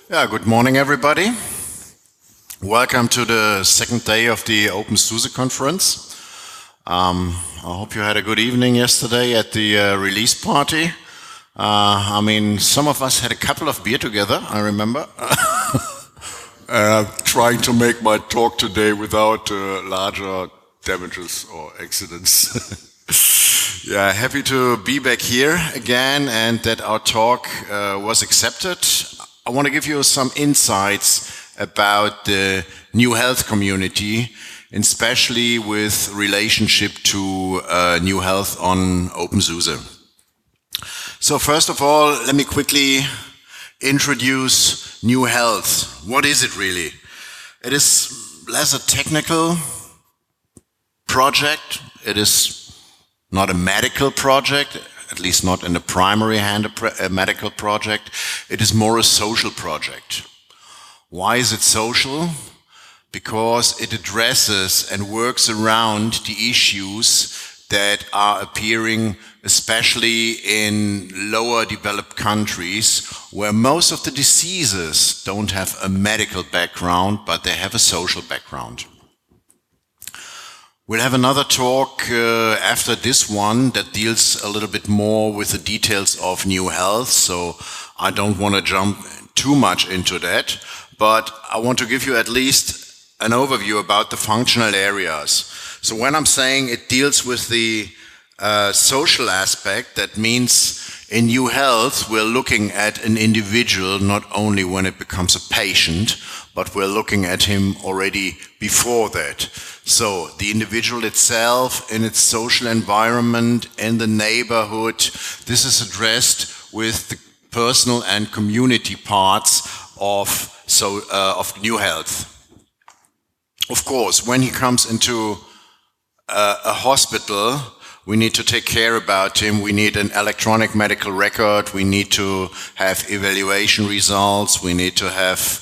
Yeah, good morning, everybody. Welcome to the second day of the OpenSUSE conference. I hope you had a good evening yesterday at the release party. Some of us had a couple of beer together, I remember. Trying to make my talk today without larger damages or accidents. Yeah, happy to be back here again and that our talk was accepted. I want to give you some insights about the New Health community, especially with relationship to New Health on OpenSUSE. So first of all, let me quickly introduce New Health. What is it really? It is less a technical project. It is not a medical project, at least not in the primary hand a medical project. It is more a social project. Why is it social? Because it addresses and works around the issues that are appearing especially in lower developed countries where most of the diseases don't have a medical background, but they have a social background. We'll have another talk after this one that deals a little bit more with the details of New Health, so I don't want to jump too much into that, but I want to give you at least an overview about the functional areas. So when I'm saying it deals with the social aspect, that means in New Health we're looking at an individual not only when it becomes a patient, but we're looking at him already before that. So the individual itself in its social environment, in the neighborhood, this is addressed with the personal and community parts of New Health. Of course, when he comes into a hospital, we need to take care about him. We need an electronic medical record. We need to have evaluation results. We need to have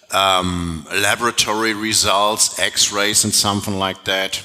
laboratory results, x-rays and something like that.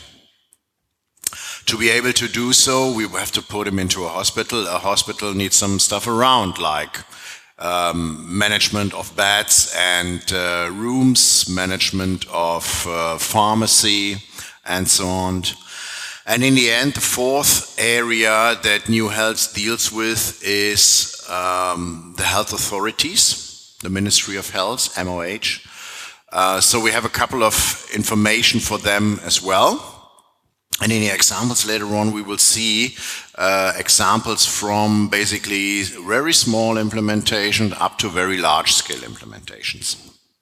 To be able to do so, we have to put him into a hospital. A hospital needs some stuff around, like management of beds and rooms, management of pharmacy, and so on. And in the end, the fourth area that New Health deals with is the health authorities. The Ministry of Health, MOH. So we have a couple of information for them as well. And in the examples later on, we will see examples from basically very small implementation up to very large-scale implementations.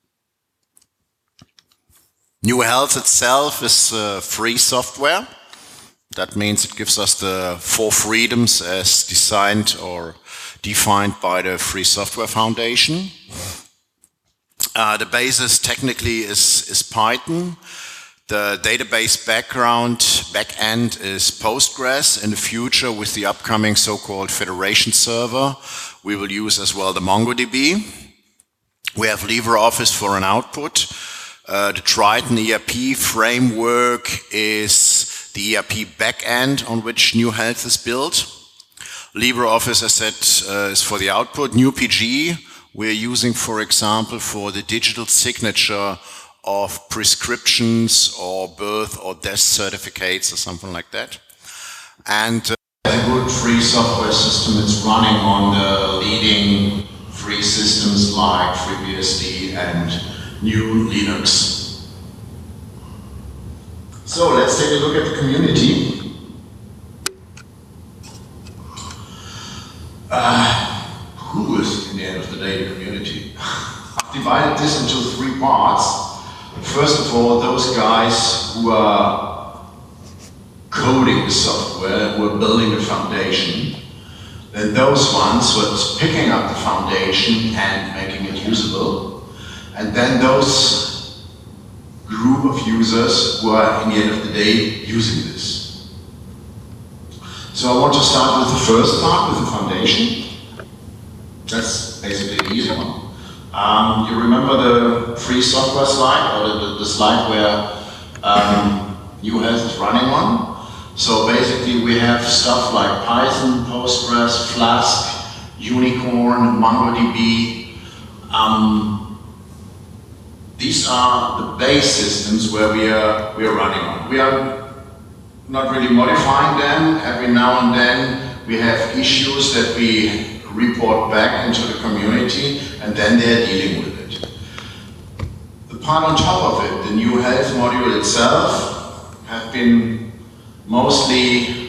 New Health itself is free software. That means it gives us the 4 freedoms as designed or defined by the Free Software Foundation. The basis technically is Python. The database backend is Postgres. In the future, with the upcoming so-called Federation server, we will use as well the MongoDB. We have LibreOffice for an output. The Triton ERP framework is the ERP backend on which New Health is built. LibreOffice, as said, is for the output. NewPG, we're using, for example, for the digital signature of prescriptions or birth or death certificates or something like that. And a good free software system is running on the leading free systems like FreeBSD and GNU Linux. So let's take a look at the community. Who is, in the end of the day, the community? I've divided this into 3 parts. First of all, those guys who are coding the software, who are building the foundation. Then those ones who are picking up the foundation and making it usable. And then those group of users who are, in the end of the day, using this. So I want to start with the first part, with the foundation. That's basically the easy one. You remember the free software slide, or the slide where New Health is running on? So basically we have stuff like Python, Postgres, Flask, Unicorn, MongoDB. these are the base systems where we are running on. We are not really modifying them. Every now and then we have issues that we report back into the community, and then they're dealing with it. The part on top of it, the new health module itself, have been mostly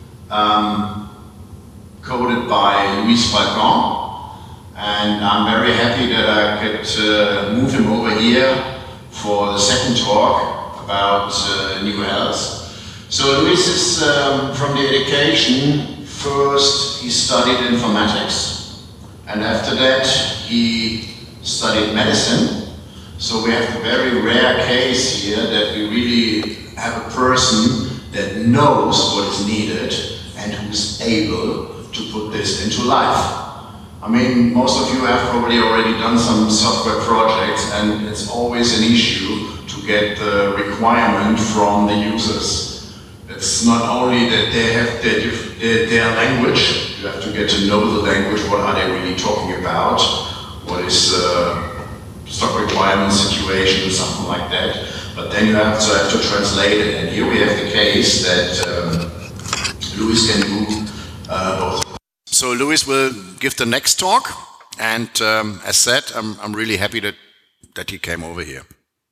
coded by Luis Falcon. And I'm very happy that I could move him over here for the second talk about New Health. So Luis is from the education. First he studied informatics, and after that he studied medicine. So we have the very rare case here that we really have a person that knows what is needed and who's able to put this into life. I mean, most of you have probably already done some software projects, and it's always an issue to get the requirement from the users. It's not only that they have their language, you have to get to know the language, what are they really talking about, what is stock requirement situation, something like that, but then you also have to translate it, and here we have the case that Luis can do both. So Luis will give the next talk, and as said, I'm really happy that he came over here.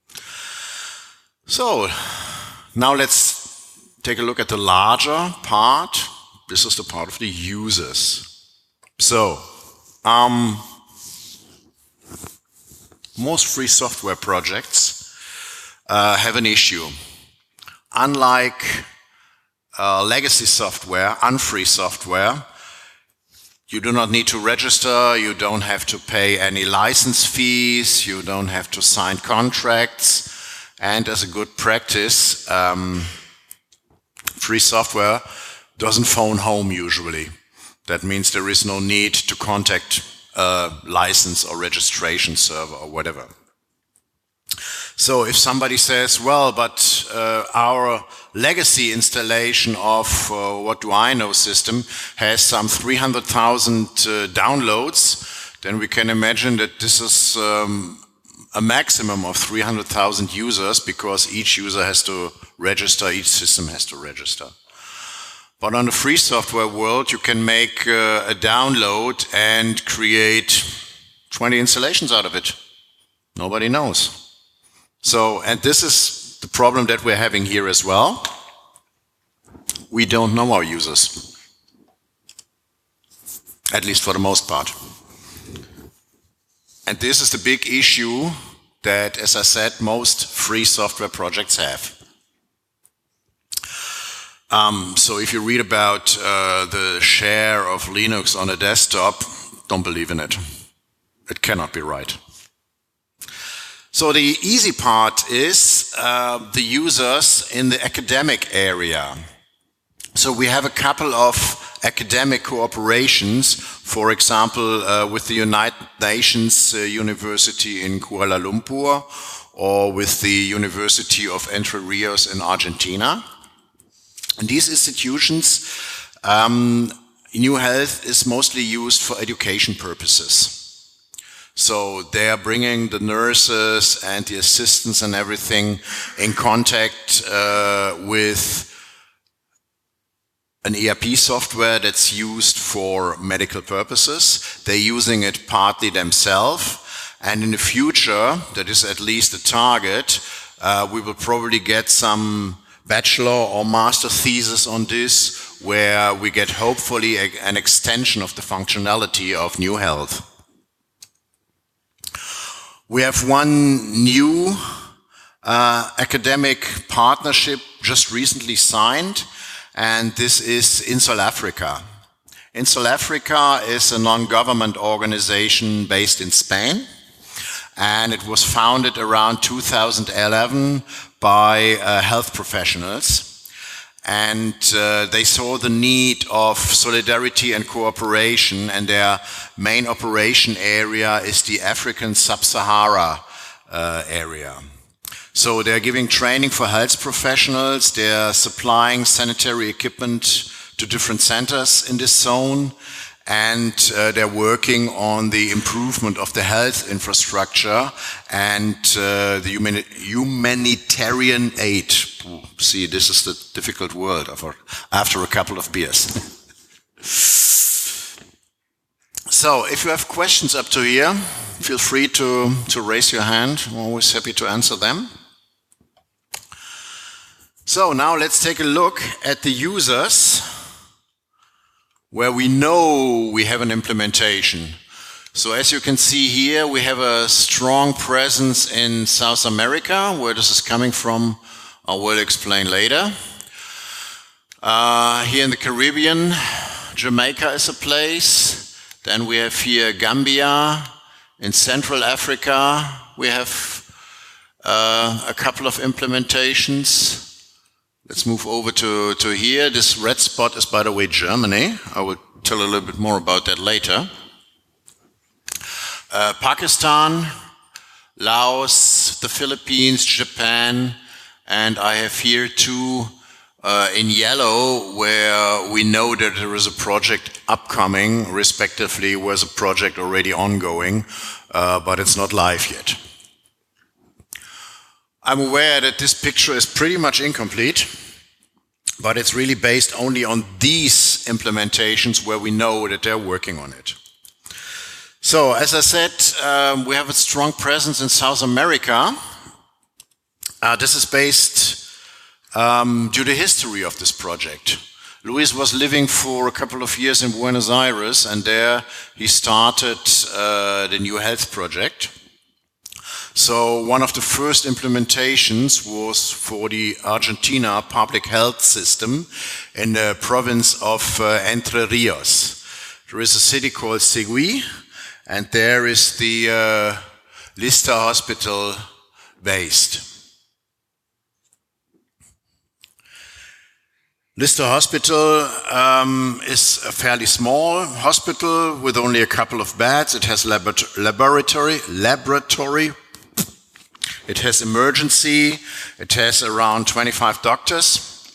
So now let's take a look at the larger part. This is the part of the users. So most free software projects have an issue. Unlike legacy software, unfree software, you do not need to register, you don't have to pay any license fees, you don't have to sign contracts, and as a good practice, free software doesn't phone home usually. That means there is no need to contact a license or registration server or whatever. So if somebody says, well, but our legacy installation of What Do I Know system has some 300,000 downloads, then we can imagine that this is a maximum of 300,000 users, because each user has to register, each system has to register. But on the free software world, you can make a download and create 20 installations out of it. Nobody knows. So, and this is the problem that we're having here as well. We don't know our users. At least for the most part. And this is the big issue that, as I said, most free software projects have. So if you read about the share of Linux on a desktop, don't believe in it. It cannot be right. So the easy part is the users in the academic area. So we have a couple of academic cooperations, for example, with the United Nations University in Kuala Lumpur, or with the University of Entre Rios in Argentina. And these institutions, New Health is mostly used for education purposes. So they are bringing the nurses and the assistants and everything in contact with an ERP software that's used for medical purposes. They're using it partly themselves, and in the future, that is at least a target, we will probably get some bachelor or master thesis on this, where we get hopefully an extension of the functionality of New Health. We have one new academic partnership just recently signed, and this is INSOL Africa. INSOL Africa is a non-government organization based in Spain, and it was founded around 2011 by health professionals. And they saw the need of solidarity and cooperation, and their main operation area is the African Sub-Sahara area. So they're giving training for health professionals, they're supplying sanitary equipment to different centers in this zone, and they're working on the improvement of the health infrastructure and the humanitarian aid. See, this is the difficult word after a couple of beers. So, if you have questions up to here, feel free to raise your hand. I'm always happy to answer them. So, now let's take a look at the users where we know we have an implementation. So, as you can see here, we have a strong presence in South America. Where this is coming from, I will explain later. Here in the Caribbean, Jamaica is a place. Then we have here Gambia. In Central Africa, we have a couple of implementations. Let's move over to here. This red spot is, by the way, Germany. I will tell a little bit more about that later. Pakistan, Laos, the Philippines, Japan, and I have here two in yellow where we know that there is a project upcoming, respectively, where's a project already ongoing, but it's not live yet. I'm aware that this picture is pretty much incomplete, but it's really based only on these implementations where we know that they're working on it. So, as I said, we have a strong presence in South America. This is based due to the history of this project. Luis was living for a couple of years in Buenos Aires, and there he started the New Health Project. So one of the first implementations was for the Argentina public health system in the province of Entre Rios. There is a city called Segui, and there is the Lister Hospital based. Lister Hospital is a fairly small hospital with only a couple of beds. It has laboratory. It has emergency. It has around 25 doctors.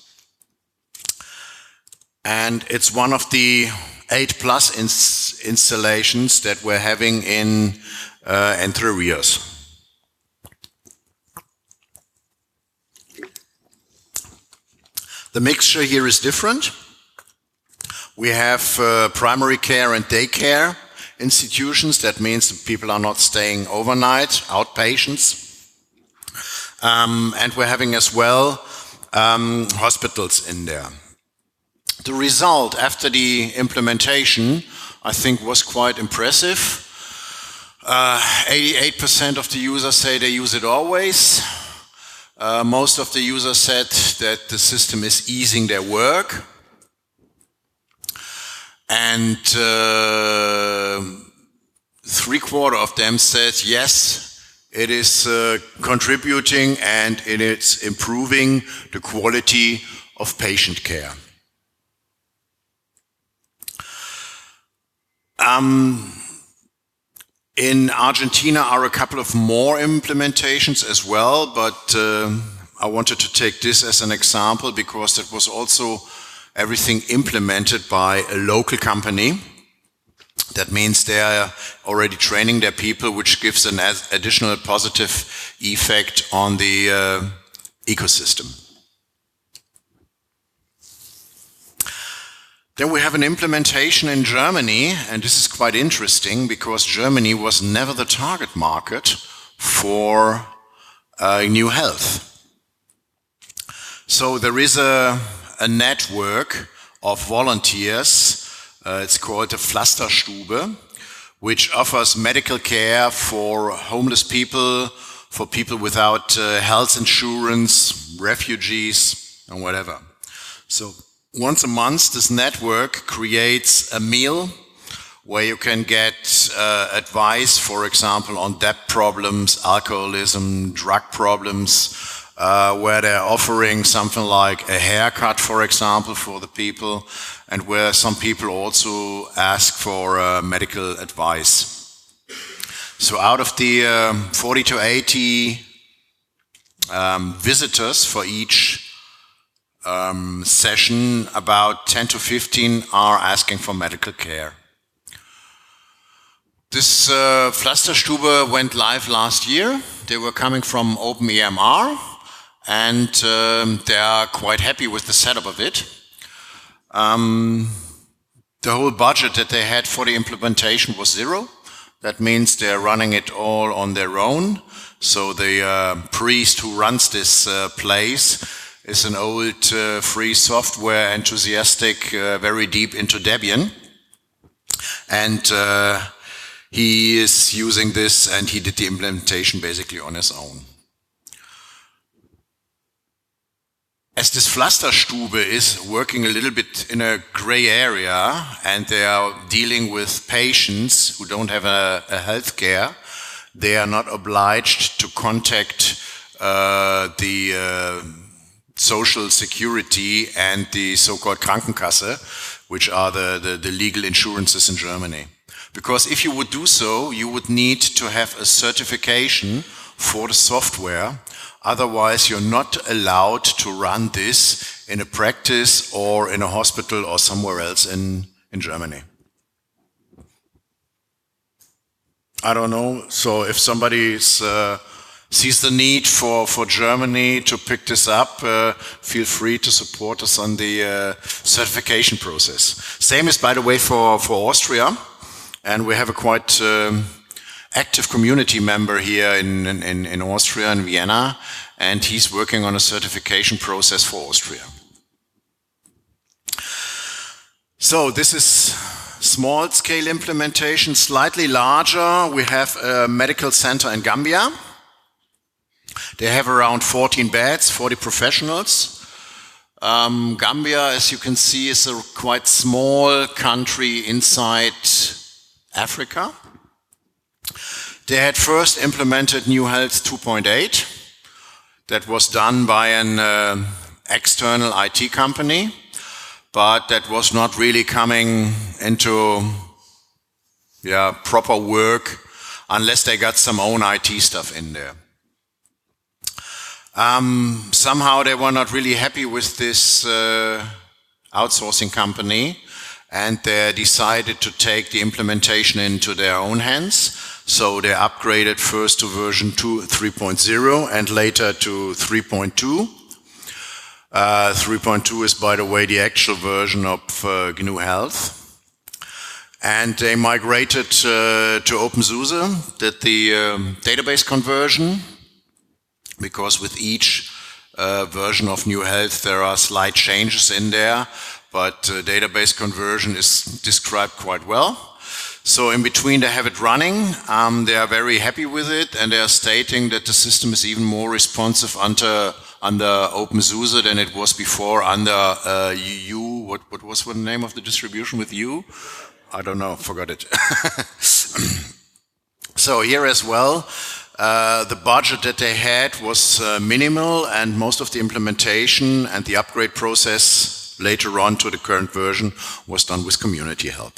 And it's one of the 8+ installations that we're having in Entre Rios. The mixture here is different. We have primary care and daycare institutions. That means that people are not staying overnight, outpatients. And we're having as well hospitals in there. The result after the implementation, I think, was quite impressive. 88% of the users say they use it always. Most of the users said that the system is easing their work. And 3/4 of them said, yes, it is contributing and it is improving the quality of patient care. In Argentina are a couple of more implementations as well, but I wanted to take this as an example because that was also everything implemented by a local company. That means they are already training their people, which gives an additional positive effect on the ecosystem. Then we have an implementation in Germany, and this is quite interesting because Germany was never the target market for New Health. So there is a network of volunteers, it's called the Pflasterstube, which offers medical care for homeless people, for people without health insurance, refugees, and whatever. So once a month, this network creates a meal where you can get advice, for example, on debt problems, alcoholism, drug problems, where they're offering something like a haircut, for example, for the people, and where some people also ask for medical advice. So out of the 40 to 80 visitors for each session, about 10 to 15 are asking for medical care. This Pflasterstube went live last year. They were coming from OpenEMR, and they are quite happy with the setup of it. The whole budget that they had for the implementation was zero. That means they're running it all on their own. So the priest who runs this place is an old free software enthusiastic, very deep into Debian. And he is using this, and he did the implementation basically on his own. As this Pflasterstube is working a little bit in a gray area, and they are dealing with patients who don't have a health care, they are not obliged to contact the Social Security and the so-called Krankenkasse, which are the legal insurances in Germany. Because if you would do so, you would need to have a certification for the software. Otherwise, you're not allowed to run this in a practice or in a hospital or somewhere else in Germany. I don't know. So if somebody sees the need for Germany to pick this up, feel free to support us on the certification process. Same is, by the way, for Austria. And we have a quite active community member here in Austria, in Vienna, and he's working on a certification process for Austria. So this is small-scale implementation. Slightly larger, we have a medical center in Gambia. They have around 14 beds, 40 professionals. Gambia, as you can see, is a quite small country inside Africa. They had first implemented New Health 2.8. That was done by an external IT company, but that was not really coming into proper work unless they got some own IT stuff in there. Somehow they were not really happy with this outsourcing company, and they decided to take the implementation into their own hands. So they upgraded first to version 3.0 and later to 3.2. 3.2 is, by the way, the actual version of GNU Health. And they migrated to OpenSUSE, did the database conversion, because with each version of New Health there are slight changes in there, but database conversion is described quite well. So in between they have it running, they are very happy with it, and they are stating that the system is even more responsive under OpenSUSE than it was before under UU. What was the name of the distribution with U? I don't know, forgot it. So here as well, the budget that they had was minimal, and most of the implementation and the upgrade process later on to the current version was done with community help.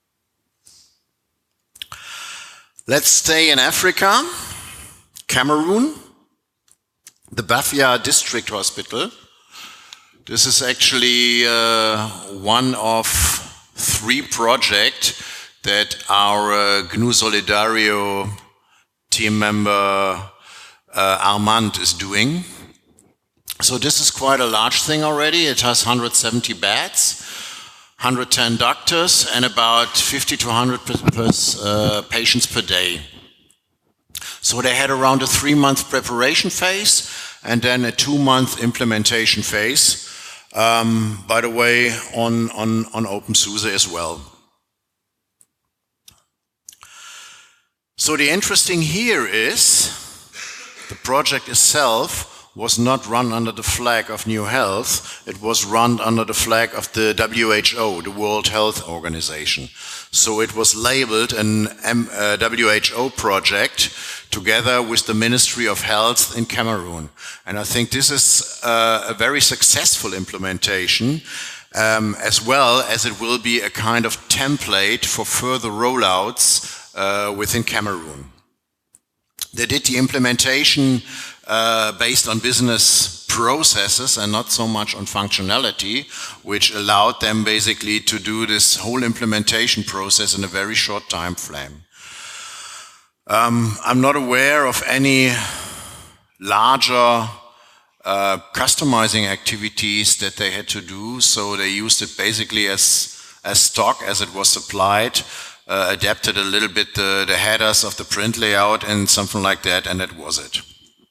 Let's stay in Africa, Cameroon, the Bafia District Hospital. This is actually one of 3 projects that our GNU Solidario team member Armand is doing. So this is quite a large thing already. It has 170 beds, 110 doctors, and about 50 to 100 patients per day. So they had around a 3-month preparation phase and then a 2-month implementation phase, by the way, on OpenSUSE as well. So the interesting here is the project itself was not run under the flag of New Health. It was run under the flag of the WHO, the World Health Organization. So it was labeled an WHO project together with the Ministry of Health in Cameroon. And I think this is a very successful implementation, as well as it will be a kind of template for further rollouts within Cameroon. They did the implementation based on business processes and not so much on functionality, which allowed them basically to do this whole implementation process in a very short time frame. I'm not aware of any larger customizing activities that they had to do, so they used it basically as stock as it was supplied, adapted a little bit the headers of the print layout and something like that, and that was it.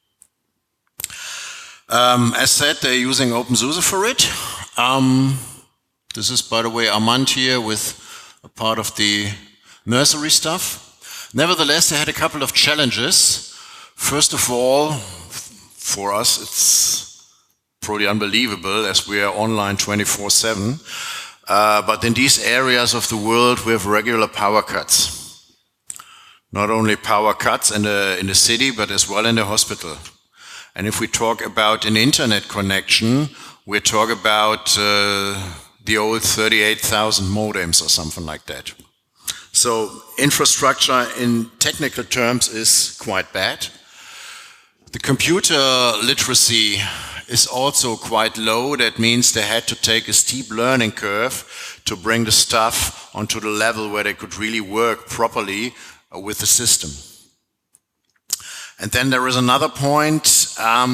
As said, they're using OpenSUSE for it. This is, by the way, Armand here with a part of the nursery stuff. Nevertheless, they had a couple of challenges. First of all, for us, it's probably unbelievable as we are online 24/7. But in these areas of the world, we have regular power cuts. Not only power cuts in the city, but as well in the hospital. And if we talk about an internet connection, we talk about the old 38,000 modems or something like that. So infrastructure in technical terms is quite bad. The computer literacy is also quite low. That means they had to take a steep learning curve to bring the stuff onto the level where they could really work properly with the system. And then there is another point.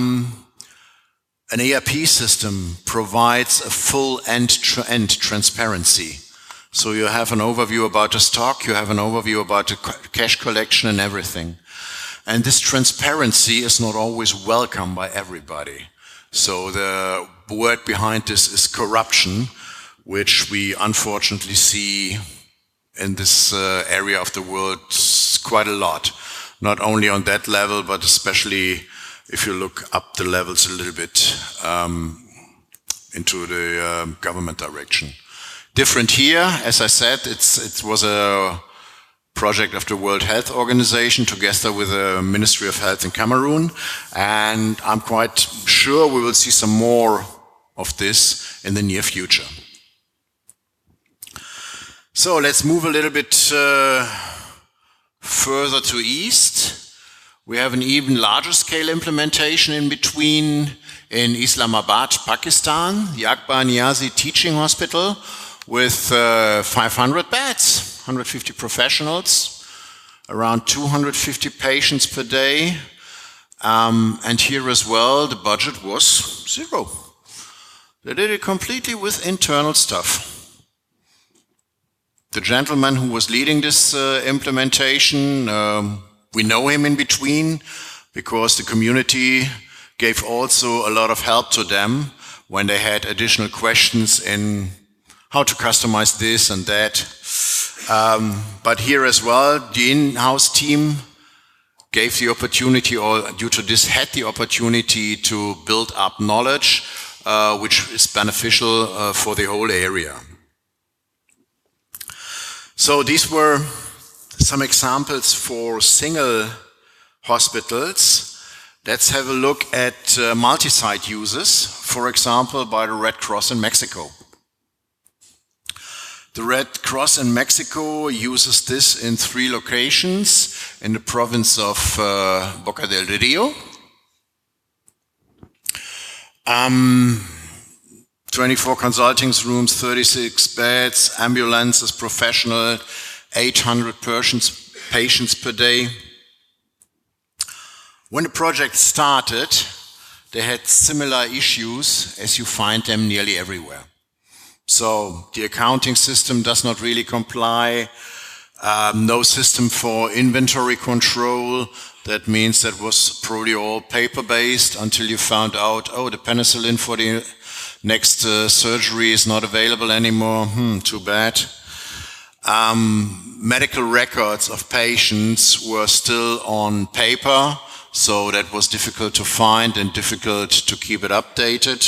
An ERP system provides a full end-to-end transparency. So you have an overview about the stock, you have an overview about the cash collection and everything. And this transparency is not always welcome by everybody. So the word behind this is corruption, which we unfortunately see in this area of the world quite a lot. Not only on that level, but especially if you look up the levels a little bit into the government direction. Different here, as I said, it was a project of the World Health Organization together with the Ministry of Health in Cameroon, and I'm quite sure we will see some more of this in the near future. So let's move a little bit further to east. We have an even larger scale implementation in between in Islamabad, Pakistan, the Akbar Niazi Teaching Hospital with 500 beds, 150 professionals, around 250 patients per day. And here as well, the budget was 0. They did it completely with internal stuff. The gentleman who was leading this implementation, we know him in between because the community gave also a lot of help to them when they had additional questions in how to customize this and that. But here as well, the in-house team gave the opportunity, or due to this had the opportunity to build up knowledge, which is beneficial for the whole area. So these were some examples for single hospitals. Let's have a look at multi-site uses, for example, by the Red Cross in Mexico. The Red Cross in Mexico uses this in 3 locations in the province of Boca del Rio. 24 consulting rooms, 36 beds, ambulances, professional, 800 patients per day. When the project started, they had similar issues as you find them nearly everywhere. So the accounting system does not really comply, no system for inventory control. That means that was probably all paper-based until you found out, oh, the penicillin for the next surgery is not available anymore. Too bad. Medical records of patients were still on paper, so that was difficult to find and difficult to keep it updated.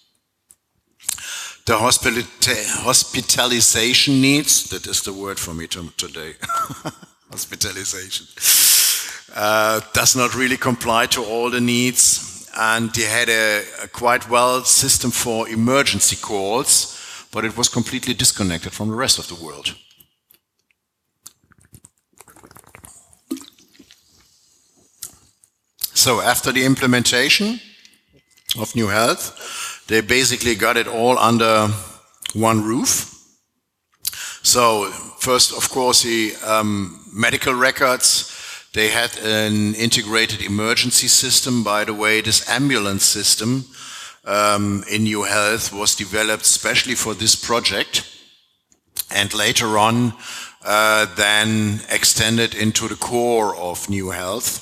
The hospitalization needs, that is the word for me today, hospitalization, does not really comply to all the needs. And they had a quite well system for emergency calls, but it was completely disconnected from the rest of the world. So after the implementation of New Health, they basically got it all under one roof. So first, of course, the medical records, They had an integrated emergency system. By the way, this ambulance system in New Health was developed especially for this project, and later on then extended into the core of New Health.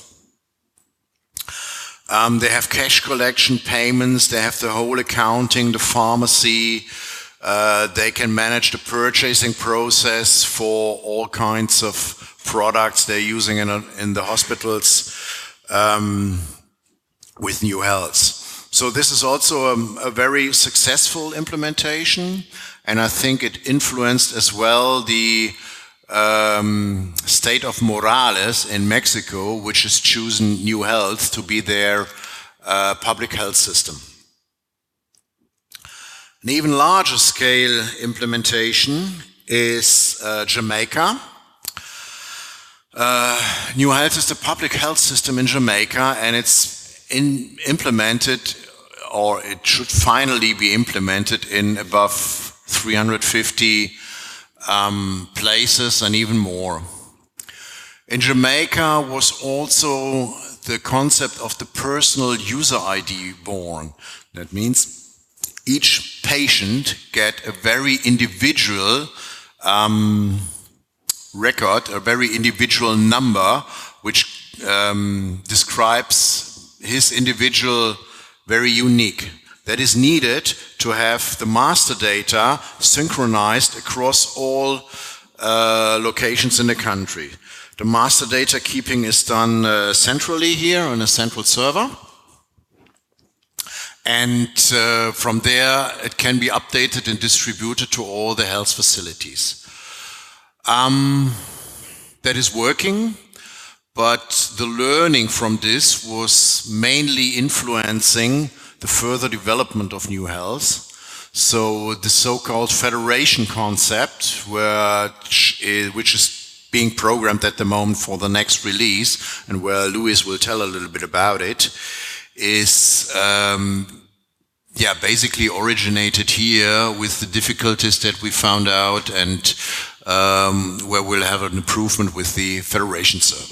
They have cash collection payments, they have the whole accounting, the pharmacy, they can manage the purchasing process for all kinds of products they're using in the hospitals with New Health. So this is also a very successful implementation, and I think it influenced as well the state of Morales in Mexico, which has chosen New Health to be their public health system. An even larger scale implementation is Jamaica. New Health is the public health system in Jamaica, and it's implemented, or it should finally be implemented in above 350 places and even more. In Jamaica was also the concept of the personal user ID born. That means each patient get a very individual record, a very individual number, which describes his individual very unique. That is needed to have the master data synchronized across all locations in the country. The master data keeping is done centrally here on a central server. And from there, it can be updated and distributed to all the health facilities. That is working, but the learning from this was mainly influencing the further development of New Health. So the so-called federation concept, which is being programmed at the moment for the next release, and where Luis will tell a little bit about it, is basically originated here with the difficulties that we found out, and where we'll have an improvement with the federation server.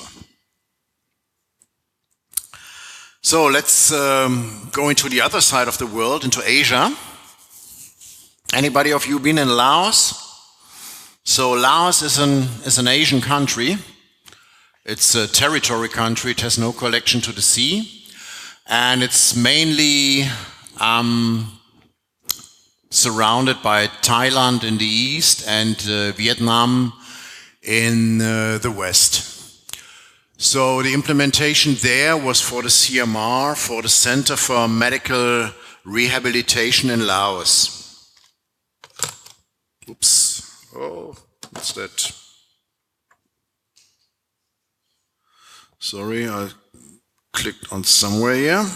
So let's go into the other side of the world, into Asia. Anybody of you been in Laos? So Laos is an Asian country. It's a territory country. It has no connection to the sea. And it's mainly surrounded by Thailand in the east and Vietnam in the west. So the implementation there was for the CMR, for the Center for Medical Rehabilitation in Laos. Oops. Oh, what's that? Sorry, I clicked on somewhere here.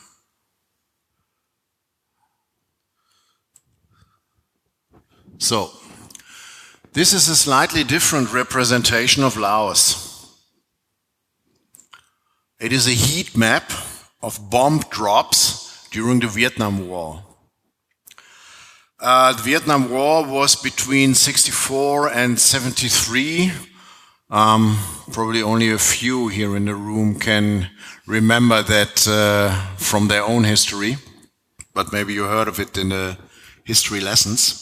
So, this is a slightly different representation of Laos. It is a heat map of bomb drops during the Vietnam War. The Vietnam War was between 64 and 73. Probably only a few here in the room can remember that from their own history, but maybe you heard of it in the history lessons.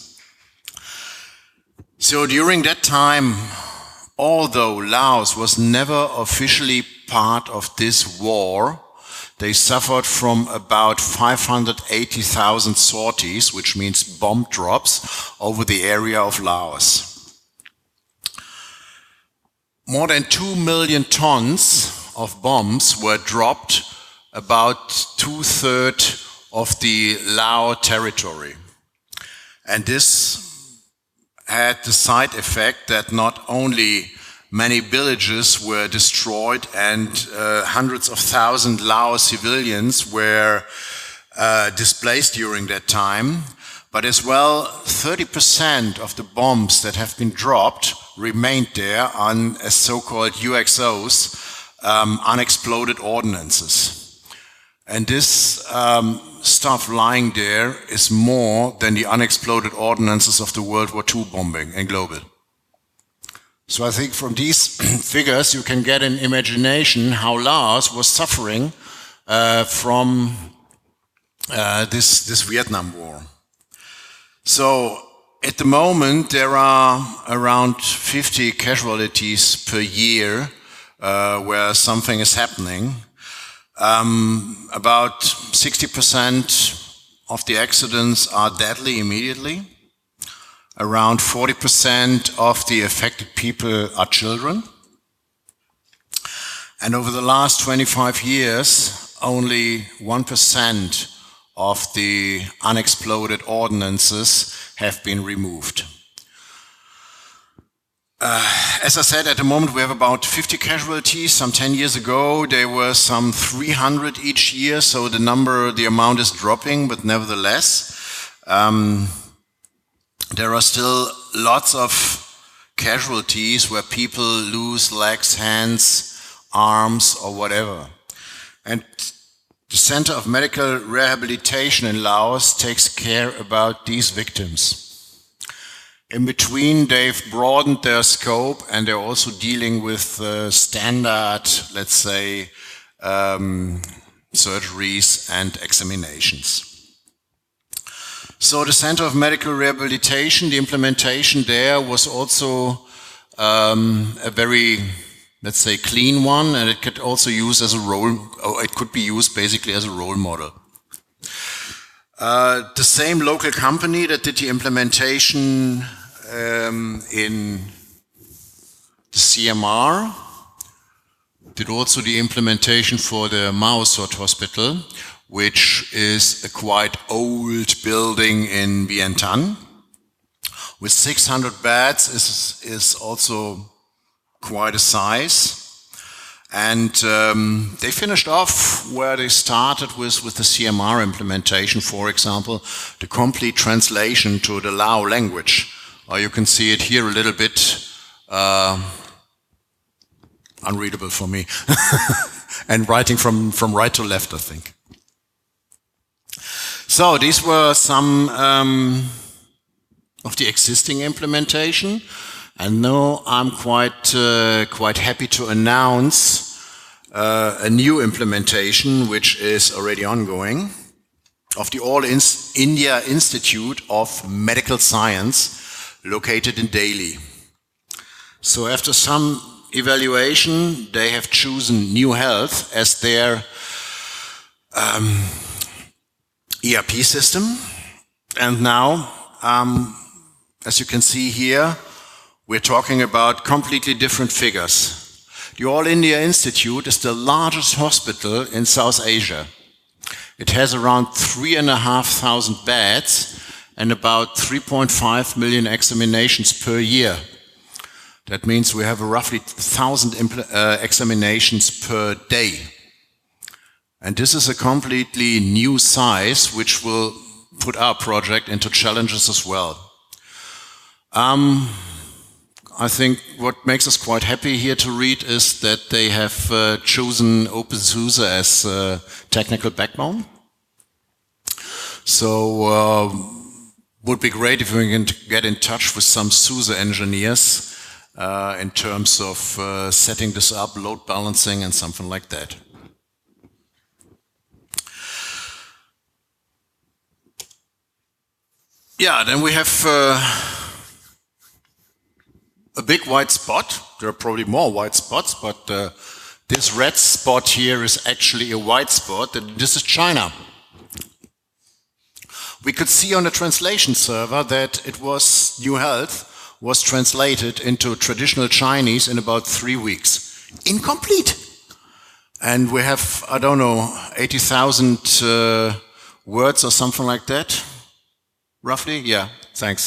So during that time, although Laos was never officially part of this war, they suffered from about 580,000 sorties, which means bomb drops, over the area of Laos. More than 2 million tons of bombs were dropped, about 2/3 of the Lao territory. And this had the side effect that not only many villages were destroyed and hundreds of thousands of Lao civilians were displaced during that time, but as well 30% of the bombs that have been dropped remained there on as so-called UXOs, unexploded ordnances. And this stuff lying there is more than the unexploded ordnances of the World War II bombing and global. So I think from these figures you can get an imagination how Laos was suffering from this Vietnam War. So at the moment there are around 50 casualties per year where something is happening. About 60% of the accidents are deadly immediately. Around 40% of the affected people are children. And over the last 25 years, only 1% of the unexploded ordnances have been removed. As I said, at the moment we have about 50 casualties. Some 10 years ago there were some 300 each year, so the amount is dropping, but nevertheless, there are still lots of casualties where people lose legs, hands, arms, or whatever. And the Center of Medical Rehabilitation in Laos takes care about these victims. In between, they've broadened their scope and they're also dealing with standard, let's say, surgeries and examinations. So the Center of Medical Rehabilitation, the implementation there was also a very, let's say, clean one, and it could also use as a it could be used basically as a role model. The same local company that did the implementation in the CMR did also the implementation for the Mao Sot Hospital, which is a quite old building in Vientiane. With 600 beds is also quite a size. And they finished off where they started with the CMR implementation, for example, the complete translation to the Lao language. You can see it here a little bit unreadable for me. And writing from right to left, I think. So these were some of the existing implementation. And now I'm quite happy to announce a new implementation, which is already ongoing, of the All India Institute of Medical Science, located in Delhi. So after some evaluation, they have chosen New Health as their ERP system. And now, as you can see here, we're talking about completely different figures. The All India Institute is the largest hospital in South Asia. It has around 3,500 beds and about 3.5 million examinations per year. That means we have roughly 1,000 examinations per day. And this is a completely new size, which will put our project into challenges as well. I think what makes us quite happy here to read is that they have chosen OpenSUSE as technical backbone. So would be great if we can get in touch with some SUSE engineers in terms of setting this up, load balancing and something like that. Yeah, then we have a big white spot. There are probably more white spots, but this red spot here is actually a white spot, and this is China. We could see on the translation server that it was New Health was translated into traditional Chinese in about 3 weeks. Incomplete. And we have, I don't know, 80,000 words or something like that. Roughly? Yeah, thanks.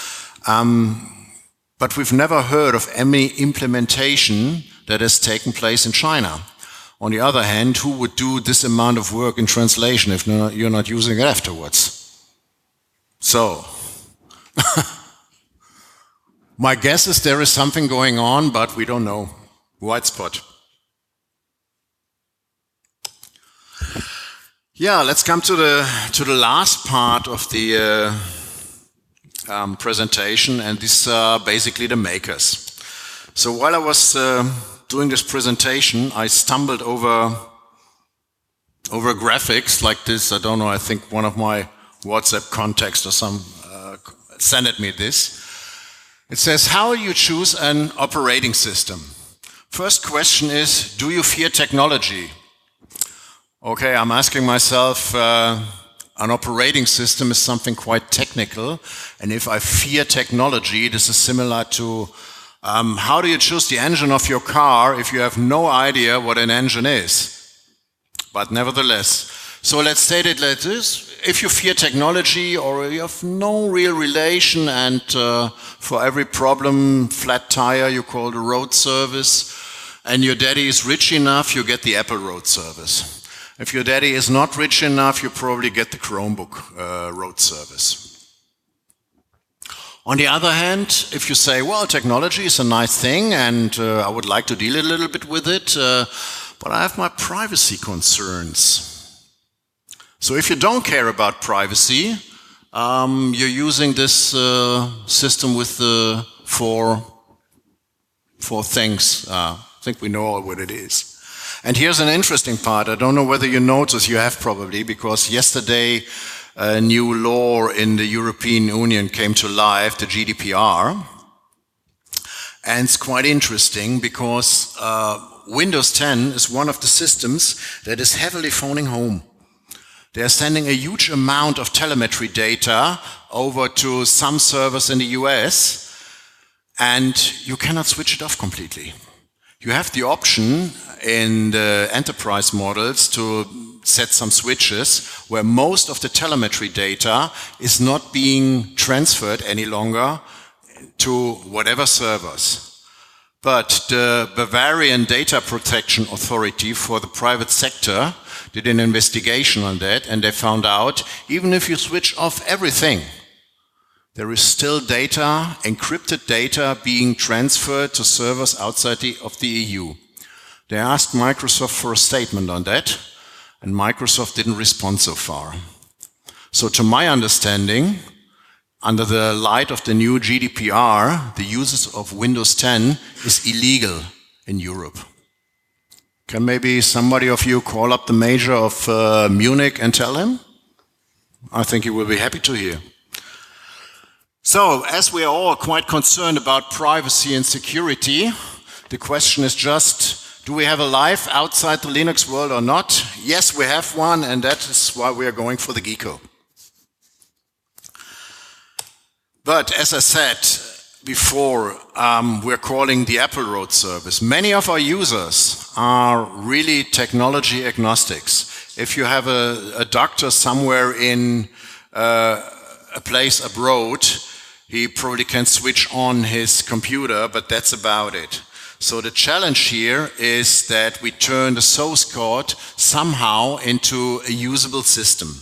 But we've never heard of any implementation that has taken place in China. On the other hand, who would do this amount of work in translation if you're not using it afterwards? So, my guess is there is something going on, but we don't know. White spot. Yeah, let's come to the last part of the presentation, and these are basically the makers. So while I was doing this presentation, I stumbled over graphics like this. I don't know, I think one of my WhatsApp contacts or some sent me this. It says, how you choose an operating system. First question is, do you fear technology? Okay, I'm asking myself, an operating system is something quite technical, and if I fear technology, this is similar to how do you choose the engine of your car if you have no idea what an engine is? But nevertheless, so let's state it like this. If you fear technology or you have no real relation and for every problem, flat tire, you call the road service, and your daddy is rich enough, you get the Apple road service. If your daddy is not rich enough, you probably get the Chromebook road service. On the other hand, if you say, well, technology is a nice thing and I would like to deal a little bit with it, but I have my privacy concerns. So if you don't care about privacy, you're using this system with the four things. I think we know all what it is. And here's an interesting part. I don't know whether you noticed, you have probably, because yesterday a new law in the European Union came to life, the GDPR. And it's quite interesting because Windows 10 is one of the systems that is heavily phoning home. They are sending a huge amount of telemetry data over to some servers in the US, and you cannot switch it off completely. You have the option in the enterprise models to set some switches where most of the telemetry data is not being transferred any longer to whatever servers. But the Bavarian Data Protection Authority for the private sector did an investigation on that, and they found out even if you switch off everything, there is still data, encrypted data, being transferred to servers outside of the EU. They asked Microsoft for a statement on that, and Microsoft didn't respond so far. So to my understanding, under the light of the new GDPR, the use of Windows 10 is illegal in Europe. Can maybe somebody of you call up the mayor of Munich and tell him? I think he will be happy to hear. So, as we are all quite concerned about privacy and security, the question is just, do we have a life outside the Linux world or not? Yes, we have one, and that is why we are going for the Geeko. But as I said before, we're calling the Apple Road Service. Many of our users are really technology agnostics. If you have a doctor somewhere in a place abroad, he probably can switch on his computer, but that's about it. So the challenge here is that we turn the source code somehow into a usable system.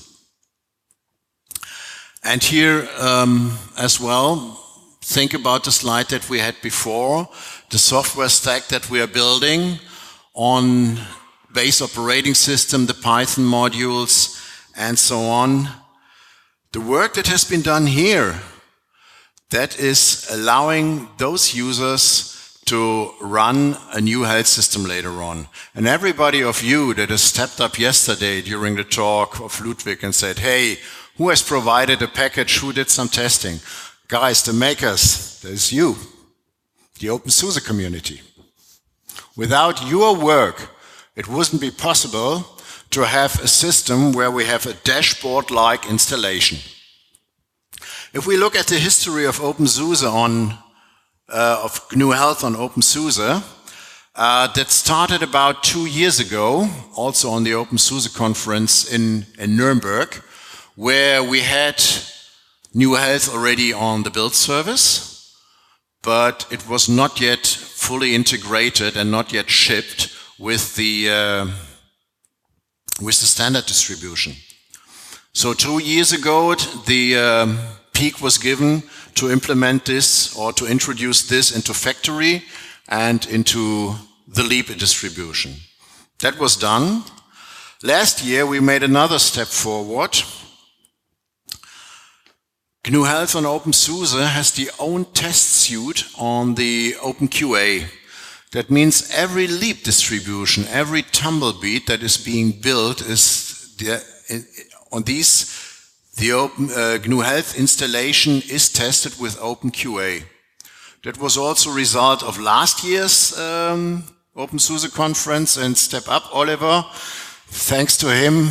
And here as well, think about the slide that we had before, the software stack that we are building on base operating system, the Python modules, and so on. The work that has been done here, that is allowing those users to run a new health system later on. And everybody of you that has stepped up yesterday during the talk of Ludwig and said, hey, who has provided a package, who did some testing? Guys, the makers, there's you, the OpenSUSE community. Without your work, it wouldn't be possible to have a system where we have a dashboard-like installation. If we look at the history of OpenSUSE of GNU Health on OpenSUSE, that started about 2 years ago, also on the OpenSUSE conference in Nuremberg, where we had GNU Health already on the build service, but it was not yet fully integrated and not yet shipped with the standard distribution. So 2 years ago, the peak was given to implement this or to introduce this into factory and into the Leap distribution. That was done. Last year, we made another step forward. GNU Health on OpenSUSE has the own test suite on the OpenQA. That means every Leap distribution, every Tumblebeat that is being built is on these. The GNU Health installation is tested with OpenQA. That was also a result of last year's OpenSUSE conference, and step up, Oliver. Thanks to him,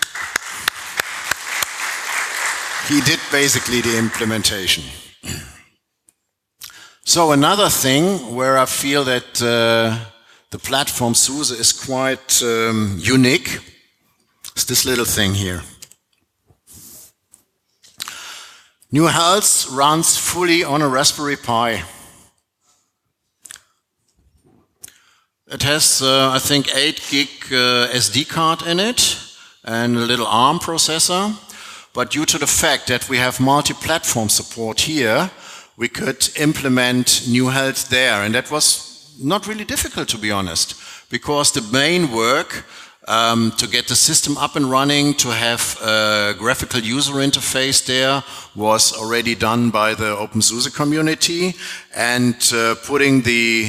he did basically the implementation. So another thing where I feel that the platform SUSE is quite unique is this little thing here. GNU Health runs fully on a Raspberry Pi. It has, I think, 8 gig SD card in it and a little ARM processor. But due to the fact that we have multi-platform support here, we could implement GNU Health there. And that was not really difficult, to be honest, because the main work to get the system up and running, to have a graphical user interface there, was already done by the OpenSUSE community, and putting the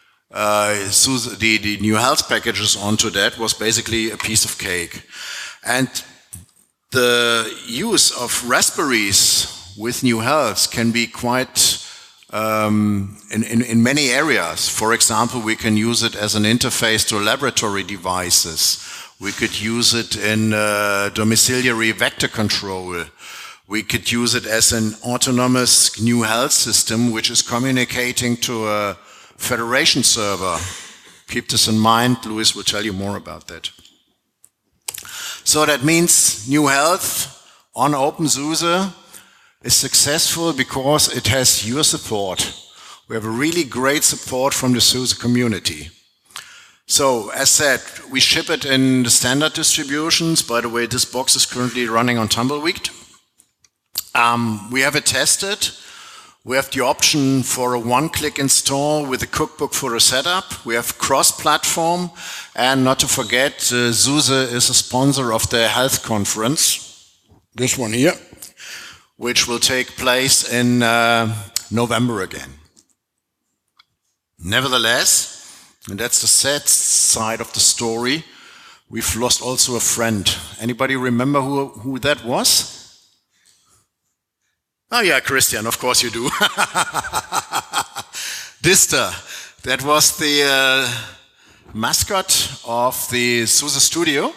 GNU Health packages onto that was basically a piece of cake. And the use of Raspberries with GNU Health can be quite in many areas. For example, we can use it as an interface to laboratory devices. We could use it in domiciliary vector control. We could use it as an autonomous GNU Health system, which is communicating to a federation server. Keep this in mind. Luis will tell you more about that. So that means GNU Health on OpenSUSE is successful because it has your support. We have a really great support from the SUSE community. So, as said, we ship it in the standard distributions. By the way, this box is currently running on Tumbleweed. We have it tested. We have the option for a one-click install with a cookbook for a setup. We have cross-platform. And not to forget, SUSE is a sponsor of the health conference, this one here, which will take place in November again. Nevertheless, and that's the sad side of the story, we've lost also a friend. Anybody remember who that was? Oh yeah, Christian, of course you do. Dista, that was the mascot of the SUSE Studio.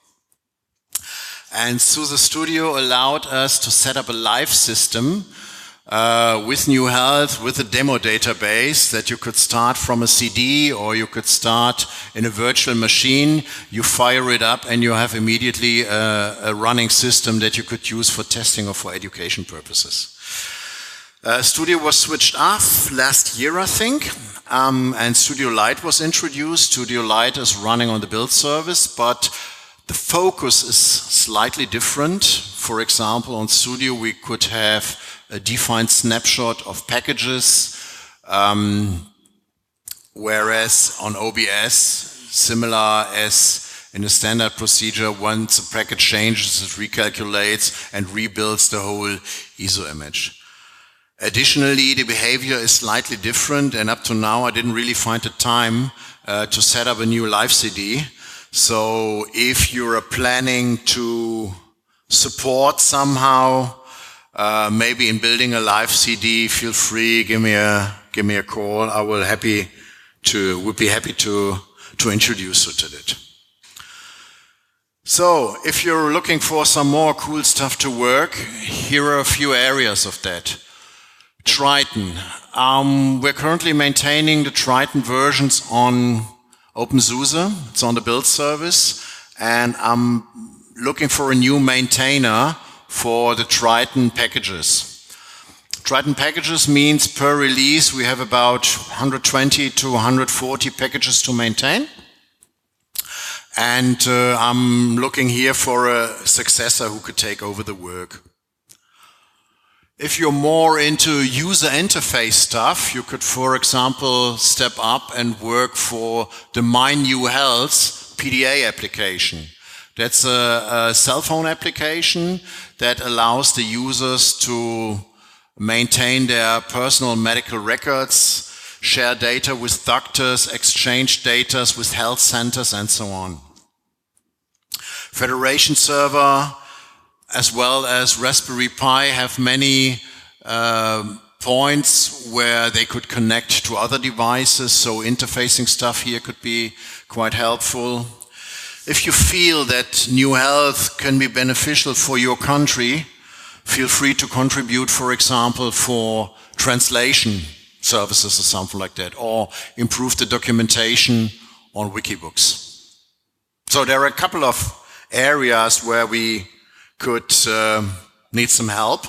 And SUSE Studio allowed us to set up a live system with GNU Health, with a demo database that you could start from a CD or you could start in a virtual machine. You fire it up and you have immediately a running system that you could use for testing or for education purposes. Studio was switched off last year, I think, and Studio Lite was introduced. Studio Lite is running on the build service, but the focus is slightly different. For example, on Studio we could have a defined snapshot of packages, whereas on OBS, similar as in a standard procedure, once a package changes, it recalculates and rebuilds the whole ISO image. Additionally, the behavior is slightly different, and up to now I didn't really find the time to set up a new live CD. So if you're planning to support somehow, maybe in building a live CD, feel free, give me a call. I would be happy to introduce you to it. So if you're looking for some more cool stuff to work, here are a few areas of that. Triton. We're currently maintaining the Triton versions on OpenSUSE. It's on the build service, and I'm looking for a new maintainer for the Triton packages. Triton packages means per release we have about 120 to 140 packages to maintain. And I'm looking here for a successor who could take over the work. If you're more into user interface stuff, you could, for example, step up and work for the My GNU Health PDA application. That's a cell phone application that allows the users to maintain their personal medical records, share data with doctors, exchange data with health centers, and so on. Federation Server, as well as Raspberry Pi, have many points where they could connect to other devices, so interfacing stuff here could be quite helpful. If you feel that New Health can be beneficial for your country, feel free to contribute, for example, for translation services or something like that, or improve the documentation on Wikibooks. So there are a couple of areas where we could need some help.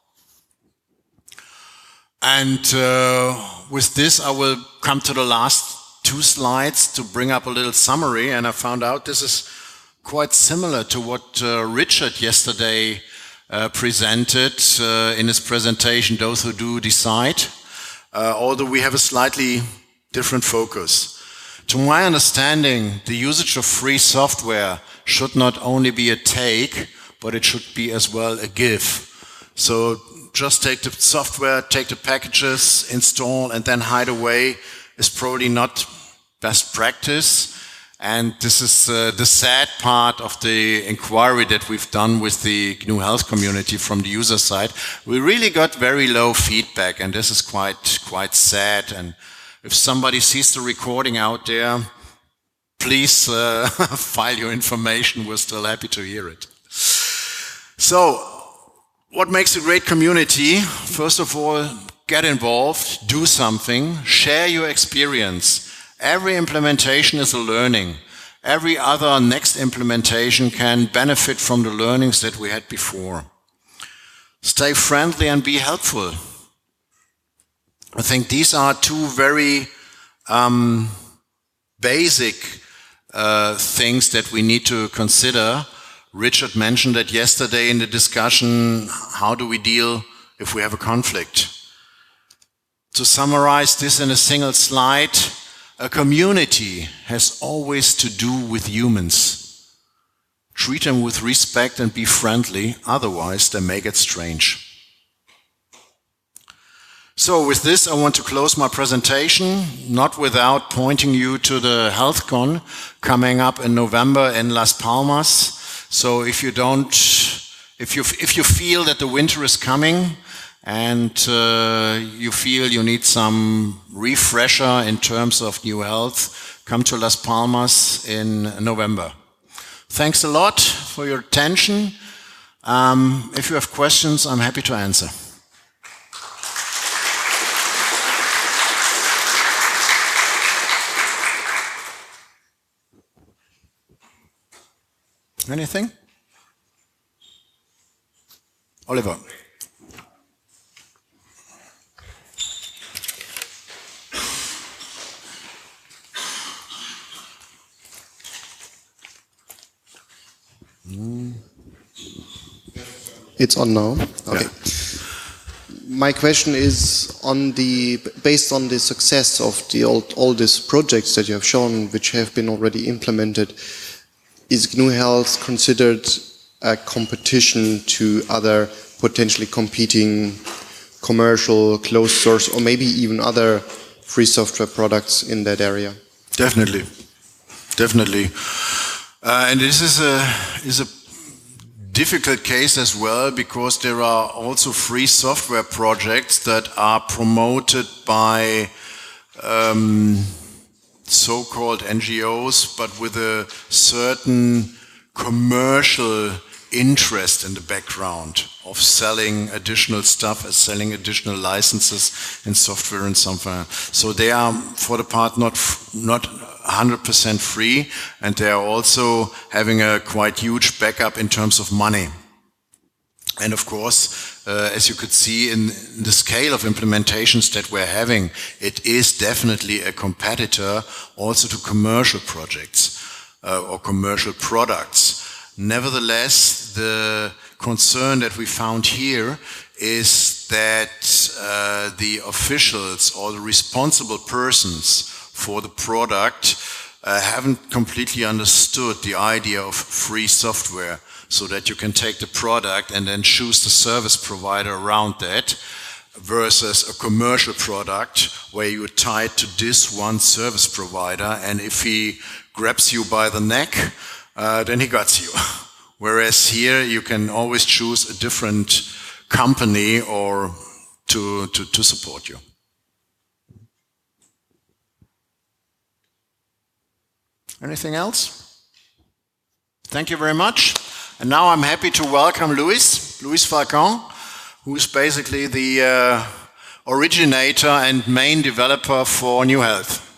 And with this, I will come to the last 2 slides to bring up a little summary. And I found out this is quite similar to what Richard yesterday presented in his presentation, Those Who Do Decide, although we have a slightly different focus. To my understanding, the usage of free software should not only be a take, but it should be as well a give. So just take the software, take the packages, install, and then hide away is probably not best practice. And this is the sad part of the inquiry that we've done with the GNU Health community from the user side. We really got very low feedback, and this is quite sad. And if somebody sees the recording out there, please file your information. We're still happy to hear it. So, what makes a great community? First of all, get involved, do something, share your experience. Every implementation is a learning. Every other next implementation can benefit from the learnings that we had before. Stay friendly and be helpful. I think these are 2 very basic things that we need to consider. Richard mentioned that yesterday in the discussion, how do we deal if we have a conflict? To summarize this in a single slide, a community has always to do with humans. Treat them with respect and be friendly, otherwise they may get strange. So with this, I want to close my presentation, not without pointing you to the HealthCon coming up in November in Las Palmas. So if you feel that the winter is coming and you feel you need some refresher in terms of GNU Health, come to Las Palmas in November. Thanks a lot for your attention. If you have questions, I'm happy to answer. Anything? Oliver. It's on now. Okay. Yeah. My question is based on the success of all these projects that you have shown, which have been already implemented. Is GNU Health considered a competition to other potentially competing commercial, closed source, or maybe even other free software products in that area? Definitely. And this is a difficult case as well, because there are also free software projects that are promoted by so-called NGOs, but with a certain commercial interest in the background of selling additional stuff, selling additional licenses in software and something. So they are, for the part, not 100% free, and they are also having a quite huge backup in terms of money. And of course, as you could see in the scale of implementations that we're having, it is definitely a competitor also to commercial projects or commercial products. Nevertheless, the concern that we found here is that the officials or the responsible persons for the product haven't completely understood the idea of free software, so that you can take the product and then choose the service provider around that, versus a commercial product where you're tied to this one service provider, and if he grabs you by the neck, then he got you. Whereas here you can always choose a different company or to support you. Anything else? Thank you very much. And now I'm happy to welcome Louis Falcon, who is basically the originator and main developer for NeueHealth.